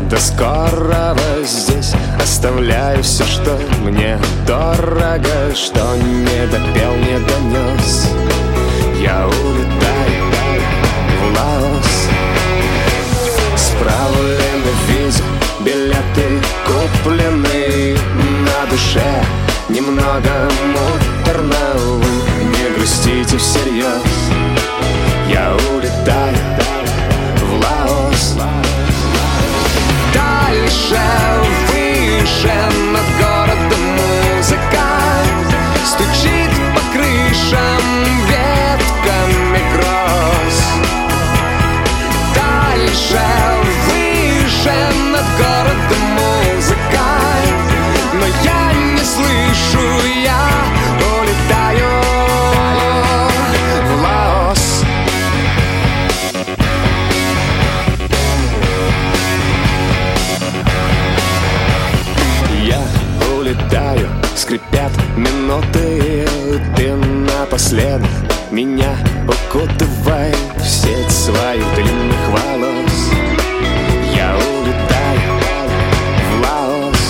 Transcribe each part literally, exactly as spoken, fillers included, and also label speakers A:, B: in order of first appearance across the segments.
A: до скорого здесь. Оставляю все, что мне дорого, что не допел, не донес. Я улетаю в Лаос. Справлены визы, билеты куплены. На душе немного муторно. Вы не грустите всерьез. Я улетаю в Лаос. Дальше, выше, над городом музыка стучит по крышам ветками гроз. Дальше, выше, над городом музыка, но я не слышу, я улетаю в Лаос. Я улетаю, скрипят минуты. Ты напоследок меня укутывай в сеть своих длинных волос. Я улетаю в Лаос.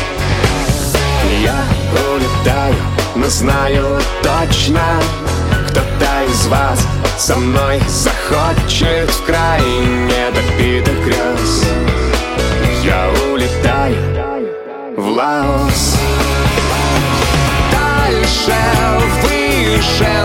A: Я улетаю, но знаю точно, кто-то из вас со мной захочет в край недопитых грез. Я улетаю в Лаос. Дальше, выше,